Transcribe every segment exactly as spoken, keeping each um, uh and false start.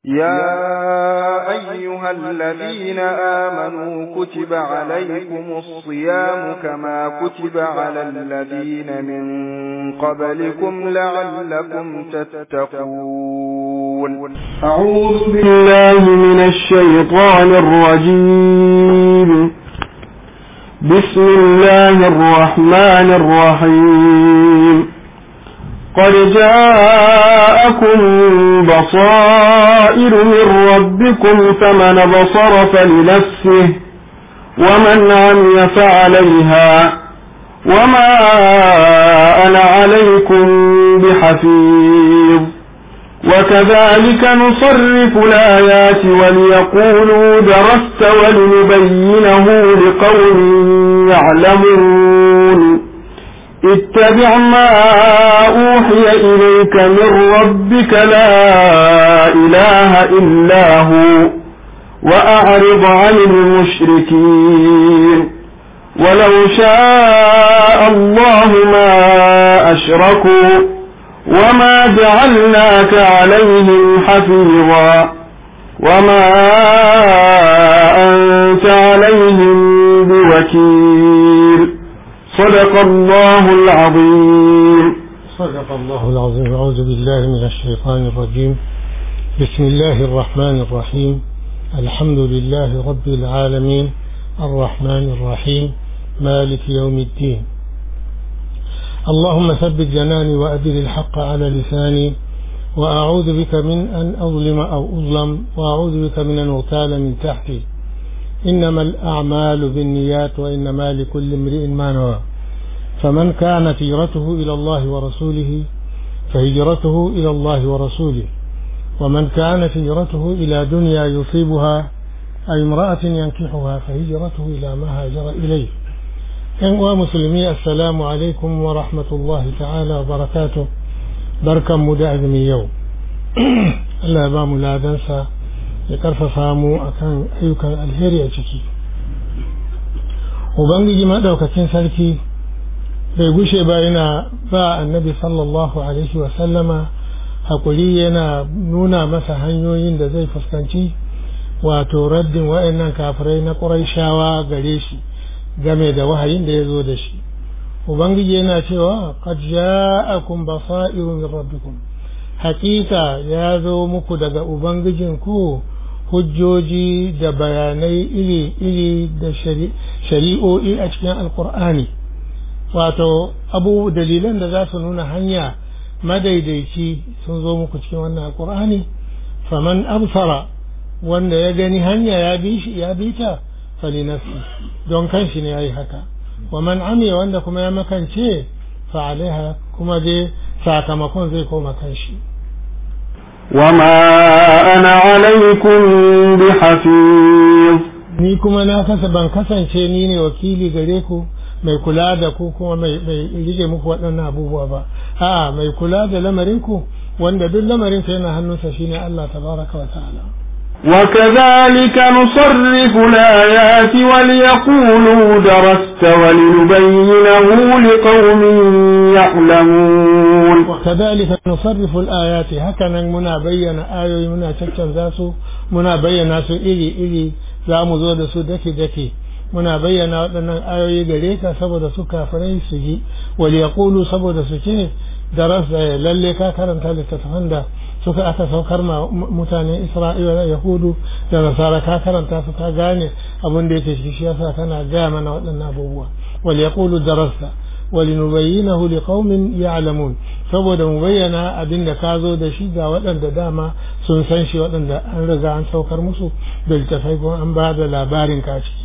يا أيها الذين آمنوا كتب عليكم الصيام كما كتب على الذين من قبلكم لعلكم تتقون. أعوذ بالله من الشيطان الرجيم. بسم الله الرحمن الرحيم. قد جاءكم بصائر من ربكم فمن بصر فلنفسه ومن عمي فعليها وما أنا عليكم بحفيظ. وكذلك نصرف الآيات وليقولوا درست ولنبينه لقوم يعلمون. اتبع ما أوحي إليك من ربك لا إله إلا هو وأعرض عن المشركين. ولو شاء الله ما أشركوا وما جعلناك عليهم حفيظا وما أنت عليهم بوكيل. صدق الله العظيم. صدق الله العظيم. أعوذ بالله من الشيطان الرجيم. بسم الله الرحمن الرحيم. الحمد لله رب العالمين الرحمن الرحيم مالك يوم الدين. اللهم ثبت جناني وأدل الحق على لساني وأعوذ بك من أن أظلم أو أظلم وأعوذ بك من أن أغتال من تحتي. إنما الأعمال بالنيات وإنما لكل امرئ ما نوى. فمن كانت هجرته إلى الله ورسوله فهجرته إلى الله ورسوله ومن كانت هجرته إلى دنيا يصيبها أي امرأة ينكحها فهجرته إلى ما هاجر إليه. أيها المسلمين السلام عليكم ورحمة الله تعالى وبركاته. بركة مدعم يوم الله بام لا دنسى ya karfafa mu akan ayyukan alheri a ciki. Ubangiji madaukakin sarki bai gushe ba yana ba annabi sallallahu alaihi wa sallama hakuri, yana nuna masa hanyoyin da zai fuskanci wato raddin wa'annan kafirai na Qurayshawa gare shi game da wahayin da ya zo da shi. Ubangiji yana cewa qad ja'akum basairu min rabbikum, hakika ya zo muku daga ubangijinku hujjoji da bayanai iri-iri da shari'o'i a cikin alkur'ani, wato abu dalilan da za su nuna hanya madaidaici sun zo muku cikin wannan alkur'ani. faman absara, wanda ya gani hanya ya bi shi ya bi ta falinafsi, don kanshi ne yayi haka. wa man amiya, wanda kuma ya makance fa alaiha, kuma dai sakamakon zai koma kanshi. وما أنا عليكم بحفيظ. ni kuma na kasa ban kasance ni ne wakili gare ku mai kula da ku kuma mai rike muku waɗannan abubuwa ba. a'a, mai kula da lamarin ku wanda duk lamarin sa yana hannunsa shine Allah tabaraka wa ta'ala. وكذلك نصرف الآيات وليقولوا درست ولنبينه لقوم يعلمون. وكذلك نصرف الآيات، هكذا منا بين آية منا تكتن ذاسو منا بين ناسو إلي إلي زامو زود سو دكي دكي muna bayyana waɗannan ayoyi gare ka saboda su kafirai su ji, wal yaqulu, saboda su ce darasa lalle ka karanta littattafan da suka aka saukar ma mutanen Isra'ila da Yahudu da Nasara, ka karanta su ka gane abin da yake shi yasa kana gaya mana waɗannan abubuwa. wal yaqulu darasta walinubayyinahu liqaumin ya'lamun, saboda mu bayyana abin da ka zo da shi ga waɗanda dama sun san shi, waɗanda an riga an saukar musu da littattafai kuma an ba da labarin ka ciki.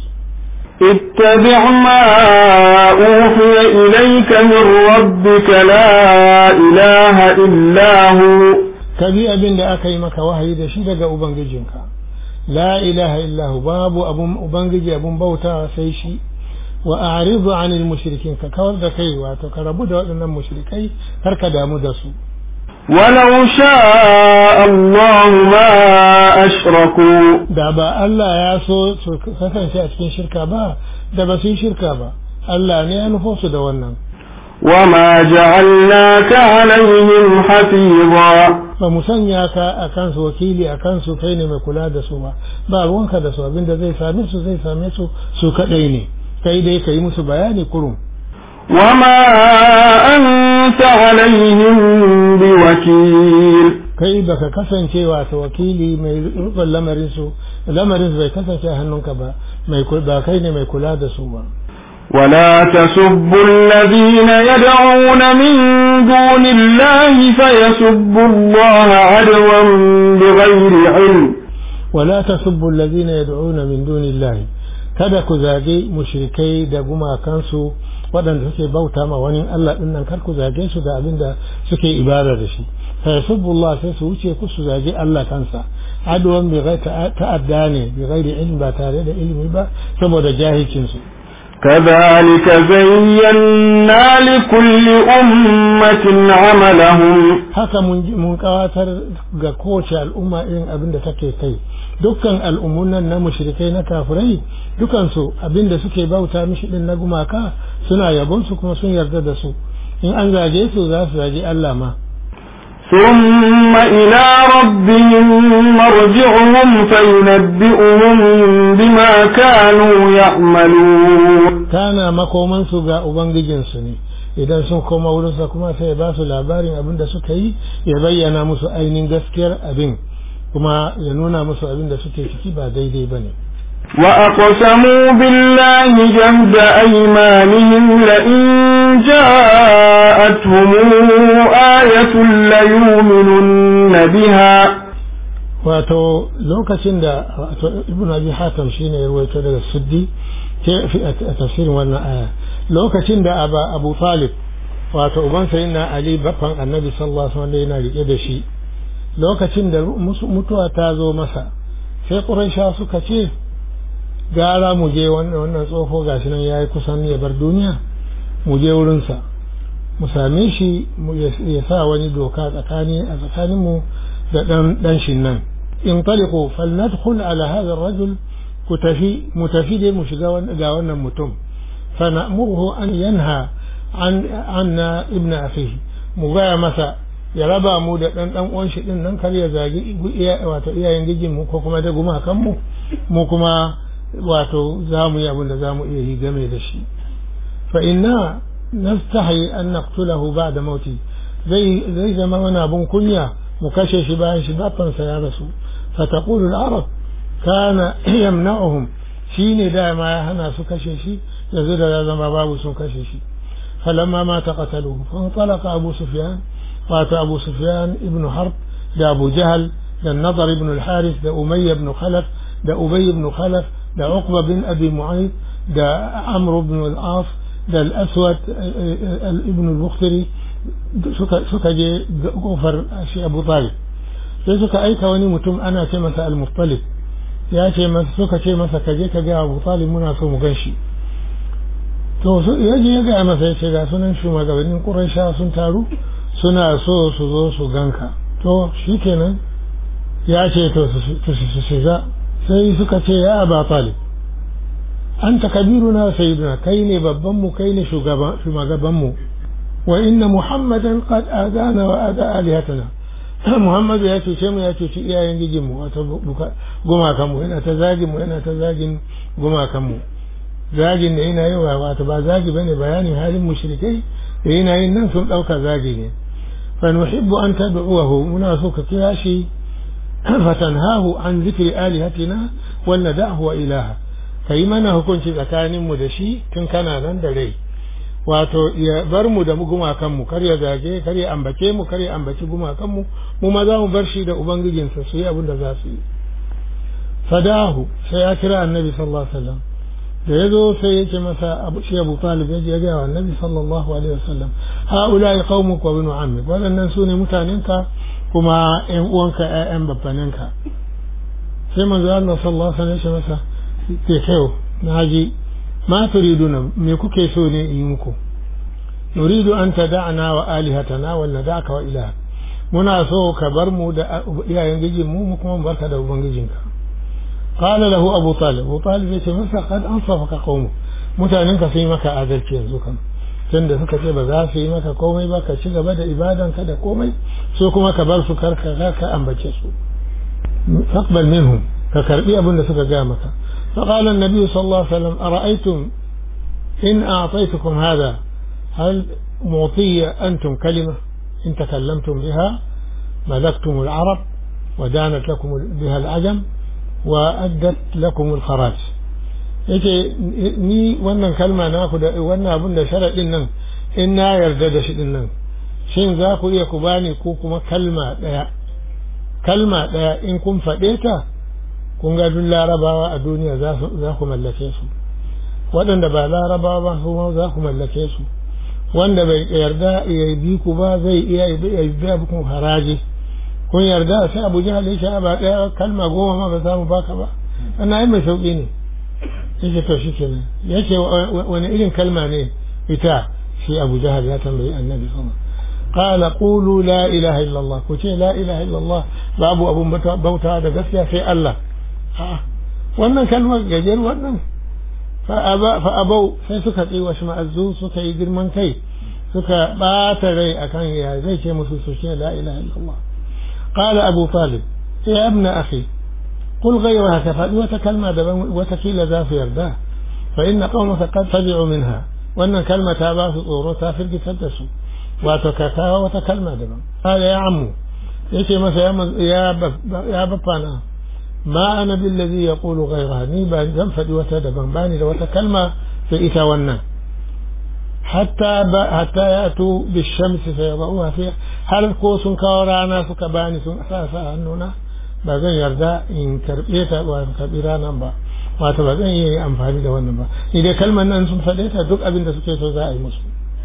اتبع ما أوحي إليك من ربك لا إله إلا هو. كبي أبن لأكي مك وحي دشيدك أبنجينك لا إله إلا هو، باب أبن أبنجي أبن بوتا سيشي. وأعرض عن المشركين، ككور دكي واتكربو دوالنا المشركي هركدا مدسو. ولو شاء الله ما أشركوا. da ba Allah ya so su kasance a cikin shirka ba da ba su yi shirka ba, Allah ne ya nufo su da wannan. وما جعلناك عليهم حفيظا ba mu sanya ka a kansu wakili a kansu kai ne mai kula da su ba ba ruwanka da su abinda zai same su zai same su su kadai ne kai dai ka yi musu bayani kurum وما أنت عليهم بوكيل kai baka kasance wato wakili mai rubin lamarin su lamarin bai kasance a hannunka ba mai ba kai ne mai kula da su ba ولا تسبوا الذين يدعون من دون الله فيسبوا الله عدوا بغير علم ولا تسبوا الذين يدعون من دون الله kada ku zage mushrikai da gumakansu waɗanda suke bauta ma wani Allah ɗin nan kar ku zage su da abin da suke ibada da shi fa yasubbullah sai su wuce ku su zage Allah kansa adwan bi ghairi ta'adda ne bi ghairi ilmi ba tare da ilimi ba saboda jahilcin su كذلك زينا لكل أمة عملهم haka mun kawatar ga kowace al'umma irin abin da take kai dukkan al'ummunan na mushrikai na kafirai dukansu abin da suke bauta mishi din na gumaka suna yabon su kuma sun yarda da su in an zage su za su zage Allah ma ثم إلى ربهم مرجعهم فينبئهم بما كانوا يعملون كان مكومن su ga ubangijin su ne idan sun koma wurin sa kuma sai ya ba su labarin abin da suka yi ya bayyana musu ainihin gaskiyar abin kuma ya nuna musu abin da suke ciki ba daidai bane وأقسموا بالله جهد أيمانهم لئن جاءتهم آية ليؤمنن بها wato lokacin da wato ibnu abi hatim shine ya rawaito daga suddi a tafsirin wannan aya lokacin da aba abu talib wato uban sayyidina ali baffan annabi sallallahu alaihi wasallam yana rike da shi lokacin da mutuwa ta zo masa sai quraisha suka ce gara mu je wannan wannan tsofo gashi nan yayi kusan ya bar duniya mu je wurin sa mu same shi mu ya sa wani doka tsakani a tsakanin mu da dan dan shin nan in taliqu falnadkhul ala hadha ar-rajul kutafi mutafide mu shiga ga wannan mutum fa na'muruhu an yanha an anna ibnu akhihi mu ga masa ya raba mu da dan dan uwan shi din nan kar ya zagi wato iyayen gijin mu ko kuma da gumakan mu mu kuma wato zamu yi abin da zamu iya yi game da shi fa inna nastahi an naqtulahu ba'da mauti zai zai zama wani abun kunya mu kashe shi bayan shi bafansa ya rasu fa taqulu al-arab kana yamna'uhum shine da ma ya hana su kashe shi yanzu da ya zama babu sun kashe shi falamma ma taqataluhu fa talaqa abu sufyan wato abu sufyan ibn harb da abu jahl da nadar ibn al-harith da umayya ibn khalaf da ubay ibn khalaf da uqba bin abi mu'ayth da amr ibn al-as da al-aswad ibn al-bukhtari suka suka je gofar shi abu talib sai suka aika wani mutum ana ce masa al-muttalib ya ce masa suka ce masa kaje ka ga abu talib muna so mu ganshi to su yaje ya ga masa ya ce ga sunan shugabannin quraisha sun taru suna so su zo su ganka to shikenan ya ce to su shiga sai suka ce ya aba talib anta kabiruna sayyiduna kai ne babban mu kai ne shugaban shugaban mu wa inna muhammadan qad adana wa ada alihatana muhammadu ya ce mu ya ce iyayen gijin mu wato gumakan mu yana ta zagin mu yana ta zagin gumakan mu zagin da yana yawa wato ba zagi bane bayanin halin mushrikai da yana yin nan sun dauka zagi ne fa nuhibbu an tad'uhu muna so ka kira shi fatanhahu an zikri alihatina wa nada'hu wa ilaha kai mana hukunci tsakanin mu da shi tun kana nan da rai wato ya bar mu da gumakan mu kar ya zage kar ya ambace mu kar ya ambaci gumakan mu mu ma za mu bar shi da ubangijinsa su yi abin da za su yi fadahu sai ya kira annabi sallallahu alaihi wasallam da yazo sai yake masa abu shi Abu Talib ya ga wa annabi sallallahu alaihi wasallam haula'i qaumuka wa banu ammik wadannan sune mutanenka kuma ƴan uwanka ƴaƴan babbaninka sai manzo Allah sallallahu alaihi wasallam ya masa ke kai naji ma turiduna me kuke so ne in yi muku nuridu an tada'na wa alihatana wa nada'aka wa ilaha muna so ka bar mu da iyayen gijin mu mu kuma barka da ubangijinka qala lahu abu talib abu talib yace masa qad ansafaka qawmu mutanenka sai maka adalci yanzu kan tunda suka ce ba za su yi maka komai ba ka ci gaba da ibadanka da komai so kuma ka bar su karka ka ambace su faqbal minhum ka karbi abin da suka ga maka فقال النبي صلى الله عليه وسلم أرأيتم إن أعطيتكم هذا هل معطية أنتم كلمة إن تكلمتم بها ملكتم العرب ودانت لكم بها العجم وأدت لكم الخراج yake ni wannan kalma naku da wannan abin da sharadin nan in na yarda da shi din nan shin za ku iya ku bani ko kuma kalma daya kalma daya in kun faɗe ta kun ga duk larabawa a duniya za su za ku mallake su waɗanda ba larabawa ba su za ku mallake su wanda bai yarda ya bi ku ba zai iya biya muku haraji kun yarda sai Abu Jahal ya sha ba daya kalma goma ma ba za mu baka ba ana yi mai sauki ne yake to shikenan yake wani irin kalma ne ita shi Abu Jahal ya tambayi Annabi sallallahu alaihi wasallam qala qulu la ilaha illa Allah ku ce la ilaha illa Allah babu abun bauta da gaskiya sai Allah a wannan kalmar gajer wannan fa abau sai suka tsi wa ma'azzu suka yi girman kai suka bata rai akan ya zai ce musu su ce la ilaha illa Allah qala Abu Talib ya ibn akhi قل غيرها كفاد وتكلمة وتكيل ذا في يرده فإن قومك قد تبعوا منها وأن كلمة تابعه صورتها في الجسدس وتككاها وتكلمة دبا قال يا عمو يتي مثلا يا بب يا بطانا ما أنا بالذي يقول غيرها نيبا جنفد وتدبا باني وتكلمة في إتاونا حتى حتى يأتوا بالشمس فيضعوها فيها هل قوس كورانا سكباني سأساسا أننا ba zan yarda in karbe ta ba karbi ranan ba wato ba zan yi amfani da wannan ba ni dai kalmar nan sun faɗe ta duk abin da suke so za a yi musu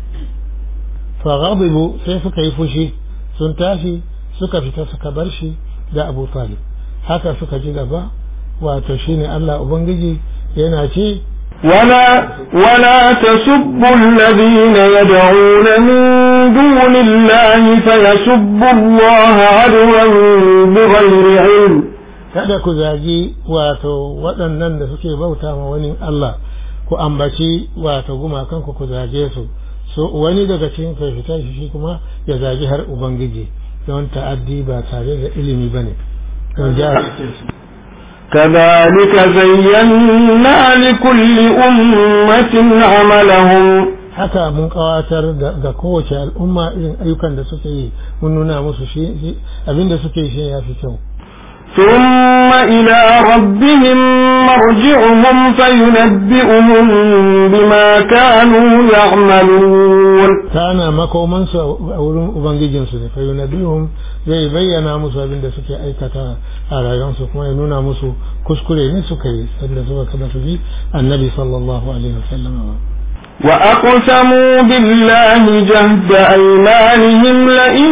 fa ghadibu sai suka yi fushi sun tashi suka fita suka bar shi da Abu Talib haka suka ji gaba wato shine Allah ubangiji yana ce ولا ولا تسبوا الذين يدعون من دون الله فيسبوا الله عدوا بغير علم kada ku zagi wato waɗannan da suke bauta ma wani Allah ku ambaci wato gumakan ku ku zage su so wani daga cikin fita shi kuma ya zagi har ubangiji don ta'addi ba tare da ilimi bane don ja كذلك زينا لكل أمة عملهم haka mun kawatar da kowace al'umma irin ayyukan da suke yi mun nuna musu shi abinda suke yi shi ya fi kyau ثم إلى ربهم مرجعهم فينبئهم بما كانوا يعملون كان مكومن سو أولون أبنجيجن سو فينبئهم zai bayyana musu abin da suke aikata a rayuwarsu kuma ya nuna musu kuskure ne suka yi sanda suka kada su bi annabi sallallahu alaihi wasallam وأقسموا بالله جهد أيمانهم لئن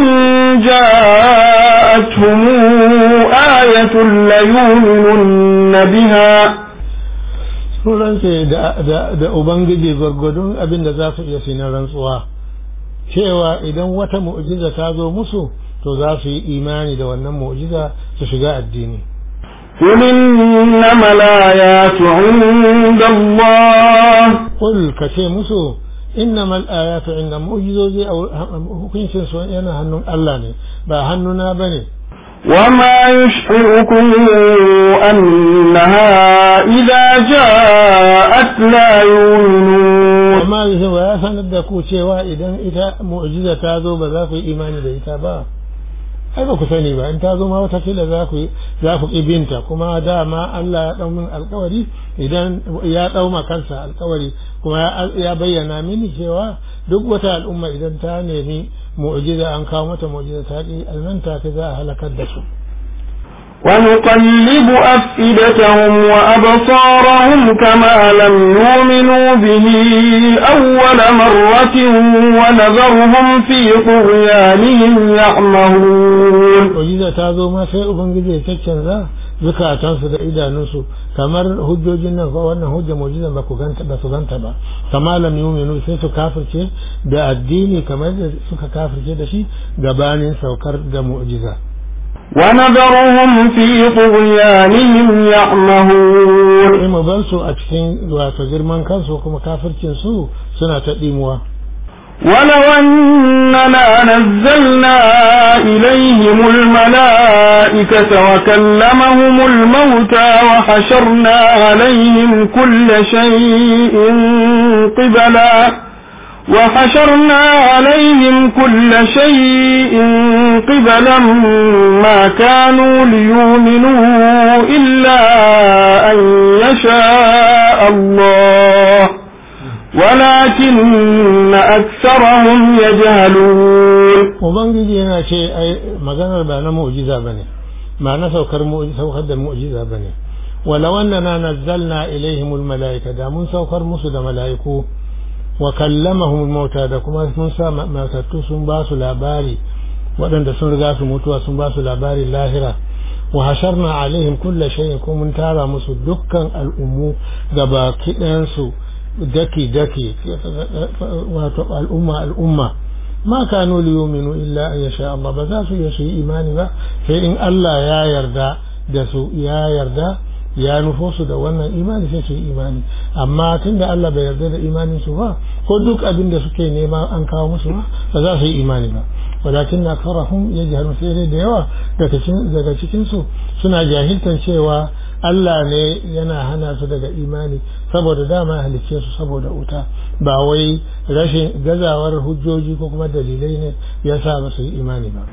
جاءتهم آية ليؤمنن بها sunan ce da ubangiji gwargwadon abin da za su iya sinar rantsuwa cewa idan wata mu'jiza ta zo musu to za su yi imani da wannan mu'jiza su shiga addini قل إنما الآيات عند الله قل كشي مسو إنما الآيات عند معجزوزي أو هكين سنسوان أنا هنون الله ني با هنونا بني وما يشعركم أنها إذا جاءت لا يؤمنون وما يشعركم يا سندكو شيوا إذا إذا معجزة تازو بذاك إيمان بإيتا با ai ba ku sani ba in ta zo ma wata kila za ku za ku ibinta kuma dama Allah ya dau min alƙawari idan ya dau ma kansa alƙawari kuma ya bayyana mini cewa duk wata al'umma idan ta nemi mu'jiza an kawo mata mu'jiza ta ki almanta ta za a halakar da su ونقلب أفئدتهم وأبصارهم كما لم يؤمنوا به أول مرة ونذرهم في طغيانهم يعمهون وإذا تازو ما سيء بنجي تكشن ذا ذكا تنسى إذا نسو كمر هجو جنة فوانا هجو موجزا بسو غنتبا كما لم يؤمنوا سيسو كافر شيء دا الديني كما سكا كافر شيء دا شيء غبانين سوكر دا معجزة ونذرهم في طغيانهم يعمهون إما بنسو أكسين واتجر من كنسو كما كافر كنسو سنة تقيموا ولو أننا نزلنا إليهم الملائكة وكلمهم الموتى وحشرنا عليهم كل شيء قبلا وحشرنا عليهم كل شيء قبلا ما كانوا ليؤمنوا إلا أن يشاء الله ولكن أكثرهم يجهلون. Ubangiji yana ce ai maganar ba na mu'jiza bane, ma na saukar mu'jiza saukar da mu'jiza bane. Walau annana nazzalna ilaihimul malaika, da mun saukar musu da malaiku wa kallamahum mauta, da kuma mun sa matattu sun ba su labari, waɗanda sun riga su mutuwa sun ba su labarin lahira. wa hasharna alaihim kulla shay'in, ko mun tara musu dukkan al'ummu gaba kiɗansu daki daki, wato al'umma al'umma ma kanu liyuminu illa an yasha Allah, ba za su yi imani ba sai in Allah ya yarda da su, ya yarda ya nufo su da wannan imani sai su yi imani. Amma tunda Allah bai yarda da imanin su ba, ko duk abin da suke nema an kawo musu ba, ba za su yi imani ba. walakin aktharuhum yajhalun, sai da yawa daga cikin daga cikin su suna jahiltan cewa Allah ne yana hana su daga imani, saboda dama halicce su saboda wuta, ba wai rashin gazawar hujjoji ko kuma dalilai ne yasa ba su yi imani ba.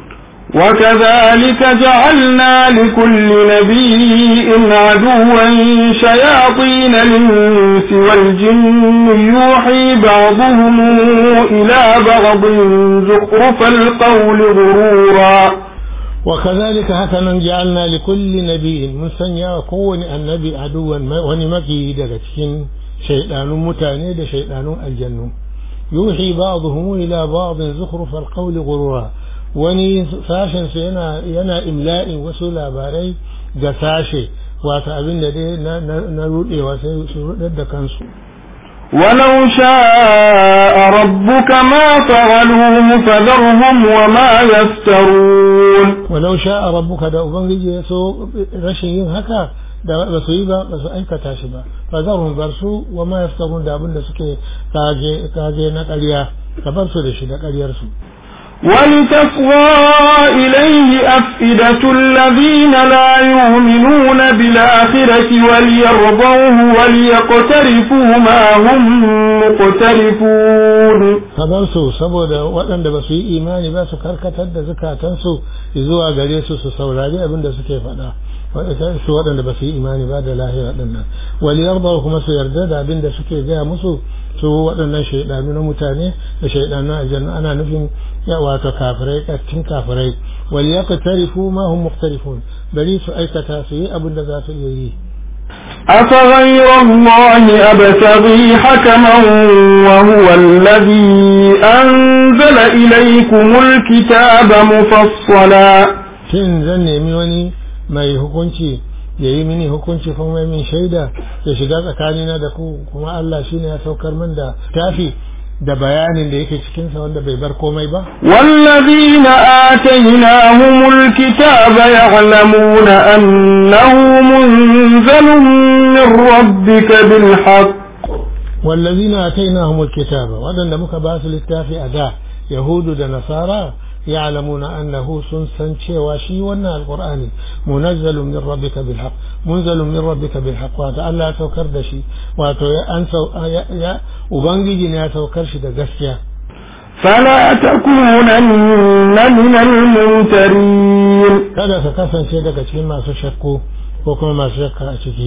وكذلك جعلنا لكل نبي عدوا شياطين الإنس والجن يوحي بعضهم إلى بعض زخرف القول غرورا. وكذلك هكذا جعلنا لكل نبي من سنيا كون النبي عدوا ونمكي دغتين شيطان متاني شيطان الجن يوحي بعضهم إلى بعض زخرف القول غرورا. wani sashen su yana yana imla'in wasu labarai ga sashe, wata abin da dai na rudewa sai su rudar da kansu. ولو شاء ربك ما فعلوه فذرهم وما يفترون. ولو شاء ربك da ubangiji ya so rashin yin haka da ba su yi ba, ba su aikata shi ba, fazarhum bar su wa ma yaftarun, da abin da suke kaje kaje na ƙarya ka bar su da shi da ƙaryar su. ولتصغى إليه أفئدة الذين لا يؤمنون بالآخرة وليرضوه وليقترفوا ما هم مقترفون. فبرسوا سبودا وأن بسوا إيماني بس كركتد زكاة تنسوا إذوا قريسوا سسولاري أبن دس كيف أنا su waɗanda ba su yi imani ba da lahira ɗin nan, waliyarda kuma su yarda da abin da suke gaya musu su waɗannan shaidanu na mutane da shaidanu na aljanna, ana nufin ya wato kafirai, ƙarfin kafirai. waliyaqtarifu ma hum muqtarifun, bari su aikata su yi abin da za su iya yi. أفغير الله أبتغي حكما وهو الذي أنزل إليكم الكتاب مفصلا. shin zan nemi wani mai hukunci ya yi mini hukunci kuma mai min shaida ya shiga tsakanina da ku, kuma Allah shine ya saukar min da tafi da bayanin da yake cikin sa wanda bai bar komai ba. والذين آتيناهم الكتاب يعلمون أنه منزل من ربك بالحق. والذين آتيناهم الكتاب ودن muka ba su littafi a da, yahudu da nasara, يعلمون أنه سنسن شيء شيء وأن القرآن منزل من ربك بالحق، منزل من ربك بالحق، وهذا الله توكر دشي واتو أنسو يا يا وبنجي يا توكر شي دغسيا. فلا تكونن من الممترين. كذا سكسن شيء daga cikin masu shakku ko kuma masu shakka a ciki.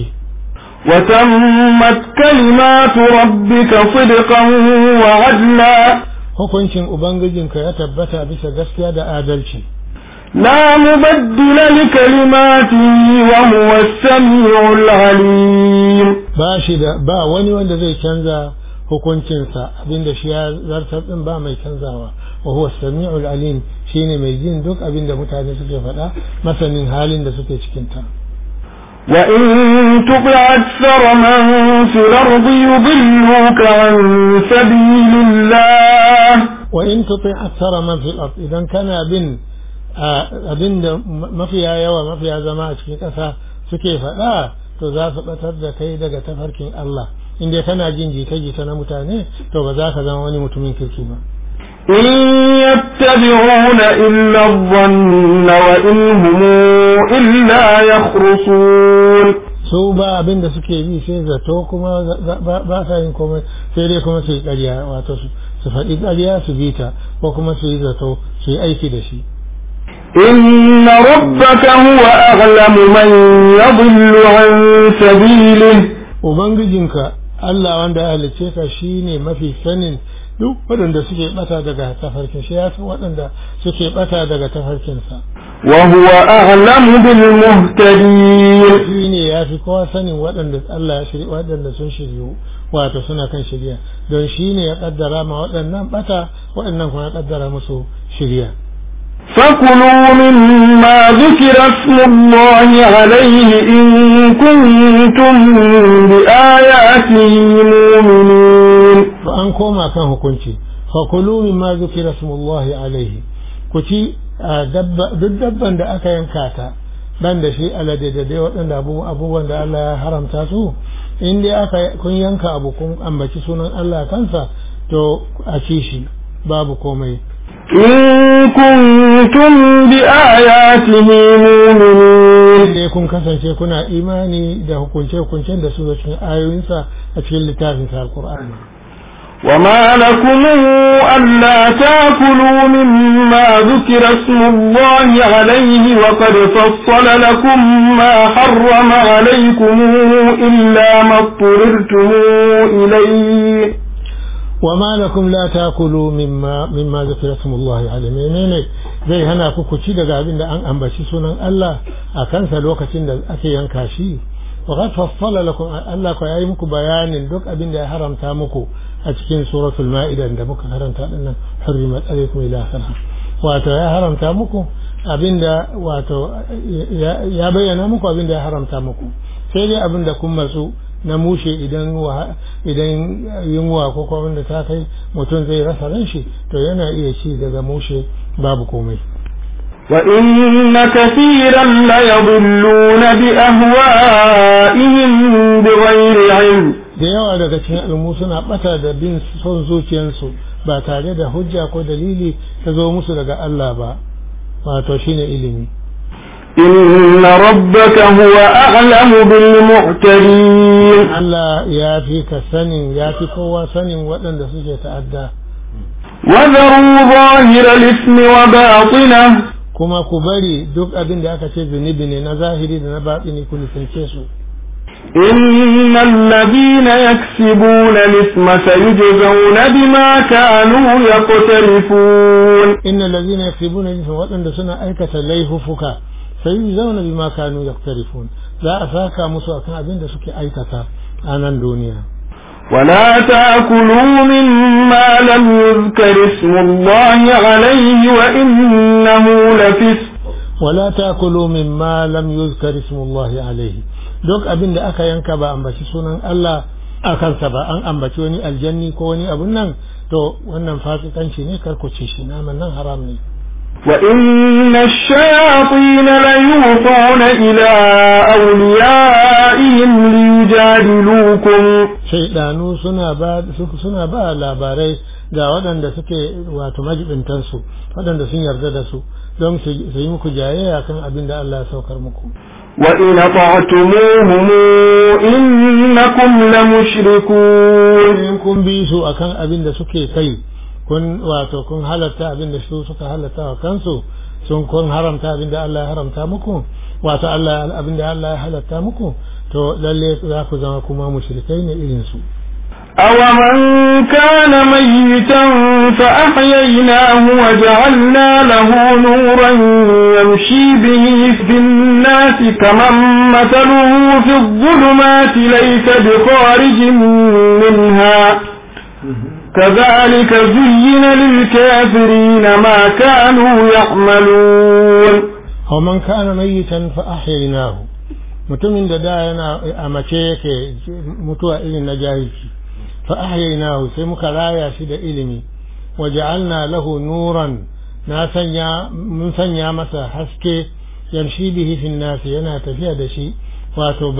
وتمت كلمات ربك صدقا وعدلا. hukuncin ubangijinka ya tabbata bisa gaskiya da adalci. la mubaddila li kalimatihi wa huwa as-sami'ul 'alim. ba shi da ba wani wanda zai canza hukuncinsa, abinda shi ya zartar din ba mai canzawa. wa huwa as-sami'ul 'alim, shine mai jin duk abinda mutane suke faɗa, masanin halin da suke cikin ta. وإن تطع أكثر من في الأرض يضلوك عن سبيل الله. وإن تطع أكثر من في الأرض، إذا كان أبن أبن ما فيها يوم ما فيها زمان في كذا فكيف لا تزاف بترد كيدك تفرك الله in dai kana jin jita-jita na mutane to ba za ka zama wani mutumin kirki ba. إن يتبعون إلا الظن وإن هم إلا يخرصون. su ba abin da suke bi sai zato kuma ba sa yin komai sai dai kuma su yi ƙarya wato su faɗi ƙarya su bi ta ko kuma su yi zato su yi aiki da shi. إن ربك هو أعلم من يضل عن سبيله. ubangijinka Allah wanda ya halicce ka shine mafi sanin duk waɗanda suke bata daga tafarkin shi ya san waɗanda suke bata daga tafarkinsa. wa huwa a'lamu bil muhtadin. shine ya fi kowa sanin waɗanda Allah ya shirya waɗanda sun shiryu wato suna kan shirya don shine ya kaddara ma waɗannan bata waɗannan kuma ya kaddara musu shirya. فكلوا مما ذكر اسم الله عليه إن كنتم بآياته مؤمنين. فأن كما كان hukunci فكلوا مما ذكر اسم الله عليه kuci duk dabban da aka yanka ta ban da shi alade da dai waɗanda abubuwan da Allah ya haramta su in dai aka kun yanka abu kun ambaci sunan Allah kansa to a ci shi babu komai. in kuntum bi ayatihi mu'minin. dai kun kasance kuna imani da hukunce-hukuncen da su da cikin ayoyinsa a cikin littafin sa Al-Qur'ani. وما لكم ألا تأكلوا مما ذكر اسم الله عليه وقد فصل لكم ما حرم عليكم إلا ما اضطررتم إليه. وما لكم لا تأكلوا مما مما ذكر اسم الله عليه menene zai hana ku ku ci daga abin da an ambaci sunan Allah a kansa lokacin da ake yanka shi. وقد فصل لكم الله ko yayi muku bayanin duk abin da ya haramta muku a cikin suratul ma'ida da muka karanta dinnan hurrimat alaykum ila akhirah wato ya haramta muku abinda wato ya bayyana muku abinda ya haramta muku sai dai abinda kun matsu na mushe idan idan yunwa ko kuma wanda ta kai mutum zai rasa ran shi to yana iya ci daga mushe babu komai. وإن كثيرا ليضلون بأهوائهم بغير علم. da yawa daga cikin al'ummu suna bata da bin son zuciyarsu ba tare da hujja ko dalili ta zo musu daga Allah ba wato shine ilimi. inna rabbaka huwa a'lamu bil mu'tadin. Allah ya fi ka sanin ya fi kowa sanin waɗanda suke ta'adda. wa dharu zahira al-ithmi wa batinah. kuma ku bari duk abin da aka ce zunubi ne na zahiri da na batini ku nisance su. إن الذين يكسبون الإثم سيجزون بما كانوا يقترفون. إن الذين يكسبون الإثم وأن سنة أيكة ليه فكا سيجزون بما كانوا يقترفون لا أفاك مسوى كان أبين سكي أيكة أنا الدنيا. ولا تأكلوا مما لم يذكر اسم الله عليه وإنه لفسق. ولا تأكلوا مما لم يذكر اسم الله عليه duk abin da aka yanka ba ambaci sunan Allah a kansa ba an ambaci wani aljanni ko wani abun nan to wannan fasikanci ne karkuce shi naman nan haram ne. wa inna ash-shayatin la yuhuna ila awliyaihim liyujadilukum. shaydanu suna ba suna ba labarai ga waɗanda suke wato majibintan su waɗanda sun yarda da su don su yi muku jayayya kan abin da Allah ya saukar muku. وإن أطعتموهم إنكم لمشركون. إن كن بيسوا أكن أبين دا سكي كي كن واتو كن حلتا أبين دا شو سكا حلتا وكنسو سن كن حرمتا أبين دا الله حرمتا مكو واتو الله أبين دا الله حلتا مكو تو للي ذاكو زمكما مشركين إلنسو. أومن كان ميتا فأحييناه وجعلنا له نورا يمشي به في الناس كمن مثله في الظلمات ليس بخارج منها كذلك زين للكافرين ما كانوا يعملون. ومن كان ميتا فأحييناه mutumin da da yana a mace yake mutuwa irin na jahilci فأحييناه سيمك رايا شد إلمي وجعلنا له نورا ناسنيا من سنيا مسا حسكي يمشي به في الناس ينا تفيا دشي wato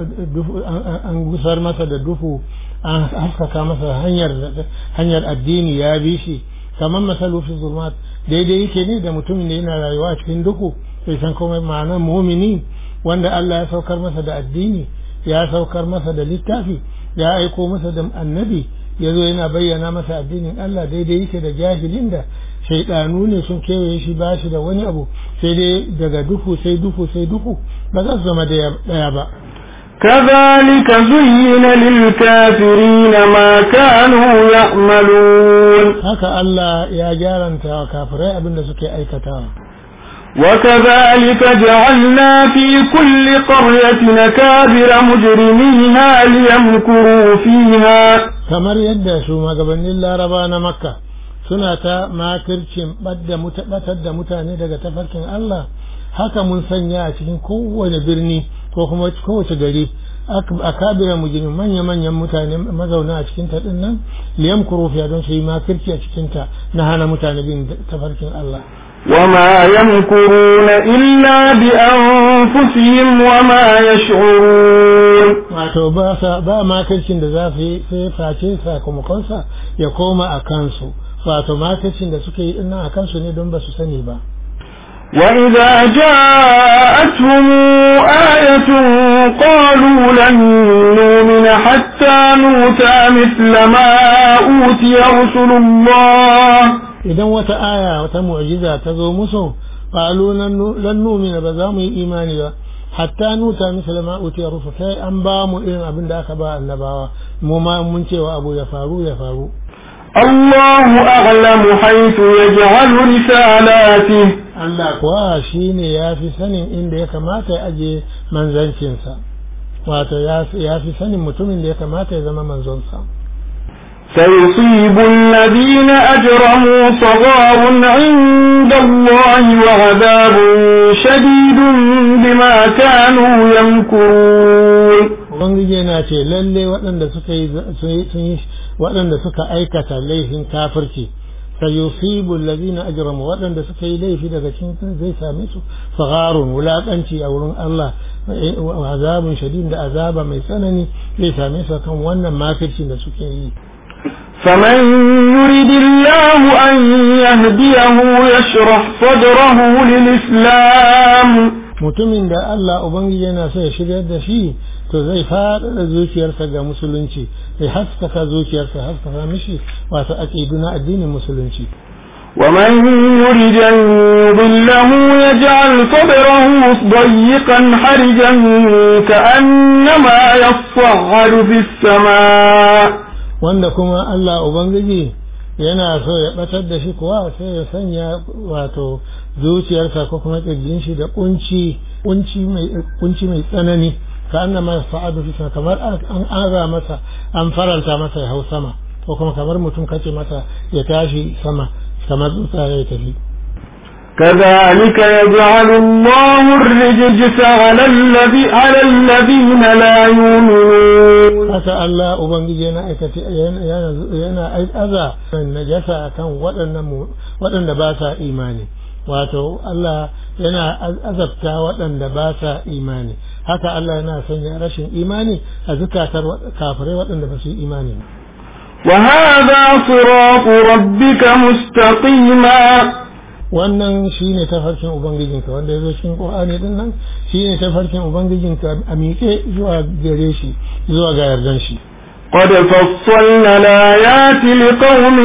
an gusar masa da duhu an haskaka masa hanyar hanyar addini ya bi shi kamar masalu fi zulmat daidai yake ne da mutumin da yana rayuwa a cikin duhu bai san komai ma'anar mu'mini wanda Allah ya saukar masa da addini ya saukar masa da littafi ya aiko masa da annabi ya zo yana bayyana masa addinin Allah daidai yake da jahilin da shaidanu ne sun kewaye shi ba shi da wani abu sai dai daga duhu sai duhu sai duhu ba za su zama daya ba. كذلك زين للكافرين ما كانوا يعملون هكا الله يا جارنتا كافرين أبن سكي أي كتاب وكذلك جعلنا في كل قرية نكابر مجرميها ليمكروا فيها kamar yadda shugabannin Laraba na Makka suna ta makircin batar da mutane daga tafarkin Allah haka mun sanya a cikin kowane birni ko kuma kowace gari akabira mujrimin manya-manyan mutane mazauna a cikin ta din nan liyam kurufiya don su yi makirci a cikin ta na hana mutane bin tafarkin Allah وما يمكرون إلا بأنفسهم وما يشعرون wato ba sa ba makircin da za su yi sai face sakamakonsa ya koma a kansu wato makircin da suke yi ina a kansu ne don ba su sani ba. وإذا جاءتهم آية قالوا لن نؤمن حتى نؤتى مثل ما أوتي رسل الله idan wata aya wata mu'jiza ta zo musu qalu lan nu'mina ba za mu yi imani ba hatta nuta misal ma utiya rusul sai an ba mu irin abin da aka ba annabawa mu ma mun cewa abu ya faru ya faru Allahu a'lamu haythu yaj'alu risalatihi Allah kuwa shine yafi sanin inda ya kamata ya aje manzancinsa wato ya fi sanin mutumin da ya kamata ya zama manzonsa سيصيب الذين أجرموا صغار عند الله وعذاب شديد بما كانوا يمكرون ubangiji yana ce lalle waɗanda suka yi waɗanda suka aikata laifin kafirci sayusibu allazina ajramu waɗanda suka yi laifi daga cikin zai same su sagharun wulaƙanci a wurin Allah wa azabun shadid da azaba mai tsanani zai same su kan wannan makircin da suke yi. فمن يريد الله أن يهديه يشرح صدره للإسلام mutumin da Allah ubangiji yana so ya shiryar da shi to zai faɗaɗa zuciyarsa ga musulunci zai haskaka zuciyarsa haskaka mishi wato aqidu na addinin musulunci. ومن يريد أن يضله يجعل صدره ضيقا حرجا كأنما يصعد في السماء wanda kuma Allah ubangiji yana so ya batar da shi kuwa sai ya sanya wato zuciyarsa ko kuma kirjin shi da kunci kunci mai kunci mai tsanani ka annama sa'adu fi kamar an ara masa an faranta masa ya hau sama ko kuma kamar mutum kace masa ya tashi sama kamar tsuntsa ya tafi. كذلك يجعل الله الرجس على الذي على الذين لا يؤمنون haka Allah ubangiji yana aikata yana yana aza najasa kan waɗannan waɗanda ba sa imani wato Allah yana azabta waɗanda ba sa imani haka Allah yana sanya rashin imani a zukatar kafirai waɗanda ba su yi imani ba. وهذا صراط ربك مستقيما wannan shine tafarkin ubangijinka wanda yazo cikin Qur'ani din nan shine tafarkin ubangijinka a miƙe zuwa gare shi zuwa ga yardan shi. قد فصلنا الآيات لقوم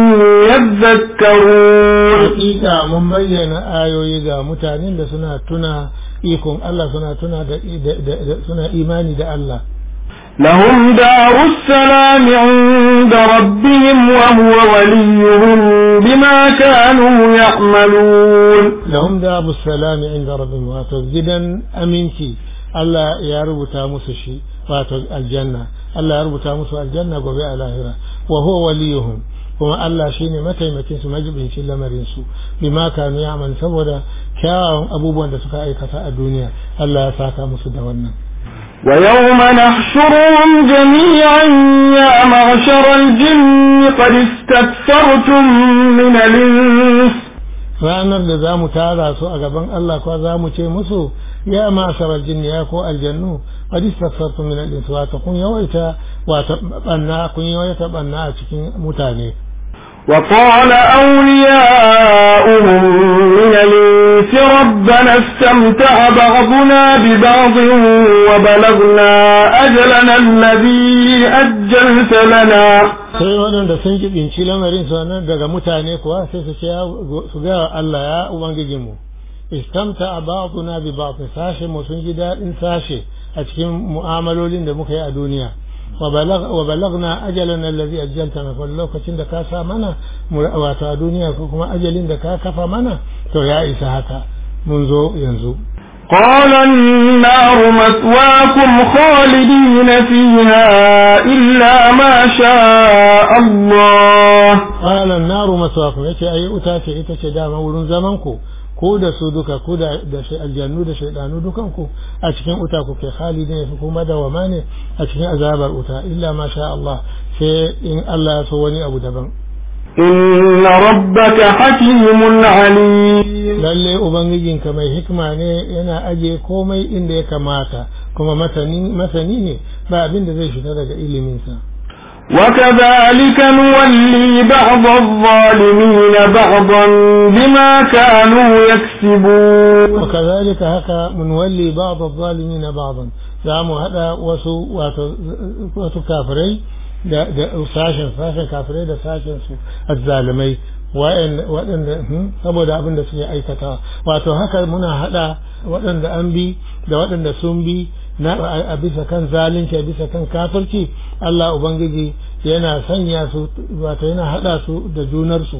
يذكرون hakika mun bayyana ayoyi ga mutanen da suna tuna ikon Allah suna tuna da suna imani da Allah. لهم دار السلام عند ربهم وهو وليهم بما كانوا يعملون لهم دار السلام عند ربهم واتوجدا أمينتي الله يربط مسشي واتو الجنة الله يربط مسو الجنة وبيع الآخرة وهو وليهم kuma Allah shine mataimakin su majibin shi lamarin su bima kanu ya'mal saboda kyawun abubuwan da suka aikata a duniya Allah ya saka musu da wannan. ويوم نحشرهم جميعا يا معشر الجن قد استكثرتم من الإنس ranar da za mu tara su a gaban Allah ko za mu ce musu ya ma'asharal jinni ya ko aljannu qad istaghfartum min al-insi wa kun yawaita wa tabanna kun yawaita banna a cikin mutane. وقال أولياؤهم من الإنس ربنا استمتع بعضنا ببعض وبلغنا أجلنا الذي أجلت لنا. sai waɗanda sun jibinci lamarin su nan daga mutane kuwa sai su ce su ga Allah ya ubangijinmu istamta ba'duna bi ba'd sashe mu sun ji daɗin sashe a cikin mu'amalolin da muka yi a duniya wa balagna ajalana allazi ajjaltana fa lokacin da ka sa mana wato a duniya ko kuma ajalin da ka kafa mana to ya isa haka mun zo yanzu. قال النار مثواكم خالدين فيها إلا ما شاء الله. قال النار مثواكم yace ayi uta ce ita ce dama wurin zaman ku ko da su duka ko da aljannu da shaydanu dukan ku a cikin uta ku ke khalidin su kuma da wama ne a cikin azabar uta illa ma sha Allah sai in Allah ya so wani abu daban. إن ربك حكيم عليم. lalle ubangijinka mai hikma ne yana aje komai inda ya kamata kuma masani ne ba abin da zai fita daga iliminsa. وكذلك نولي بعض الظالمين بعضا بما كانوا يكسبون. وكذلك هكا نولي بعض الظالمين بعضا زعموا هذا وسو واتو كافرين da sashen sashen kafirai da sashen su azzalimai waɗanda saboda abin da suke aikata wato haka muna hada waɗanda an bi da waɗanda sun bi na a bisa kan zalunci a bisa kan kafirci Allah ubangiji yana sanya su wato yana hada su da junar su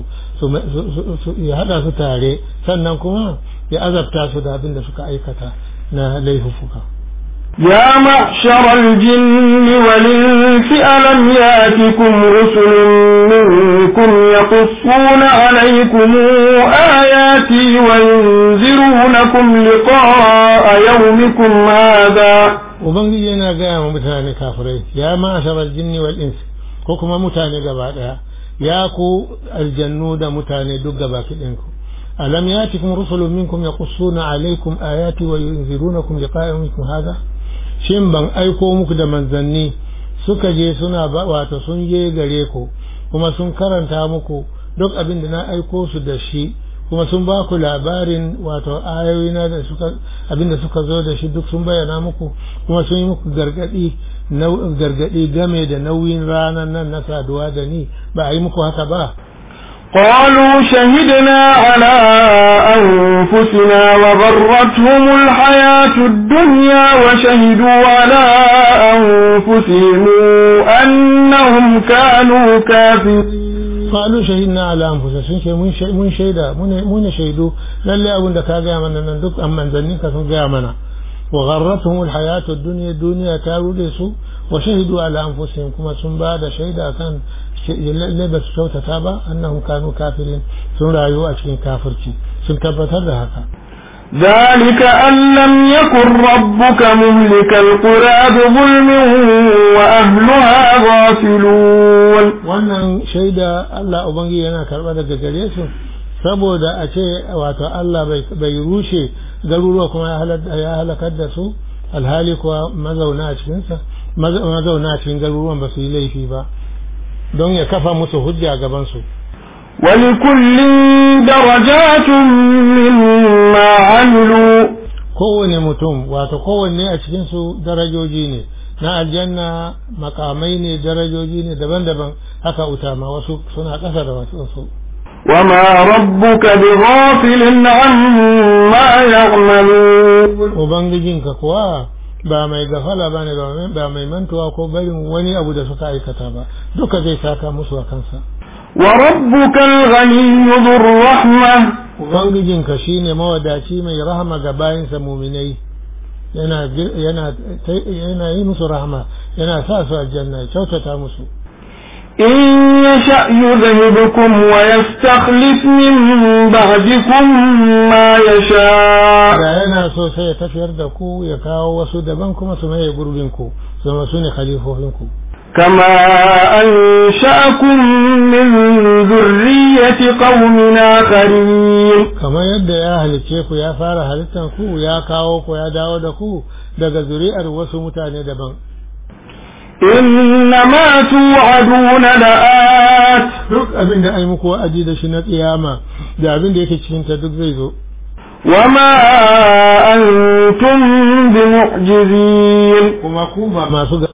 ya hada su tare sannan kuma ya azabta su da abin da suka aikata na laifuka. يا معشر الجن والإنس ألم يأتكم رسل منكم يقصون عليكم آياتي وينذرونكم لقاء يومكم هذا. وبنجي أنا قام متاني كافرين يا معشر الجن والإنس كوكما متاني قبعدها يا كو الجنود متاني دق باكدينكم ألم يأتكم رسل منكم يقصون عليكم آياتي وينذرونكم لقاء يومكم هذا. shin ban aiko muku da manzanni suka je suna ba wato sun je gare ku kuma sun karanta muku duk abin da na aiko su da shi kuma sun ba ku labarin wato ayoyina da suka abin da suka zo da shi duk sun bayyana muku kuma sun yi muku gargadi gargadi game da nauyin ranar nan na saduwa da ni ba a yi muku haka ba. قالوا شهدنا على أنفسنا وغرتهم الحياة الدنيا وشهدوا على أنفسهم أنهم كانوا كافرين. قالوا شهدنا على أنفسنا من شهدا من شهدوا للي أبن دكا من ندك أم من ذنك سنجامنا وغرتهم الحياة الدنيا الدنيا تاولسوا وشهدوا على أنفسهم كما سنباد شهدا كان لبس صوت تابا أنهم كانوا كافرين سن رأيوا أشكين كافرتي سن كبتر هكا. ذلك أن لم يكن ربك مهلك القرى بظلم وأهلها غافلون. wannan shaida Allah ubangi yana karba daga gare su saboda a ce wato Allah bai rushe garuruwa kuma ya halakar da su alhali kuwa mazauna a cikinsa mazauna a cikin garuruwan ba su yi laifi ba don ya kafa musu hujja gaban su. ولكل درجات مما عملوا. kowane mutum wato kowanne a cikin su darajoji ne na aljanna makamai ne darajoji ne daban-daban haka utama wasu suna ƙasa da wasu. وما ربك بغافل عما يعملون. ubangijinka kuwa ba mai gafala ba ne ba mai mantuwa ko barin wani abu da suka aikata ba duka zai saka musu a kansa. وربك الغني ذو الرحمة. ubangijinka shine mawadaci mai rahama ga bayinsa muminai yana yana yana yi musu rahama yana sa su aljanna ya kyautata musu. إن يشأ يذهبكم ويستخلف من بعدكم ما يشاء. da yana so sai ya tafiyar da ku ya kawo wasu daban kuma su mai gurbin ku su ma su ne khalifofin ku. كما أنشأكم من ذرية قوم آخرين كما يدى يا أهل الشيخ يا فارح لتنكو يا كاوكو يا داودكو daga zuri'ar wasu mutane daban إنما توعدون لآت duk abin da ai muku wa'adi da shi na tsiyama da abin da yake cikin ta duk zai zo وما أنتم بمعجزين kuma ku ba masu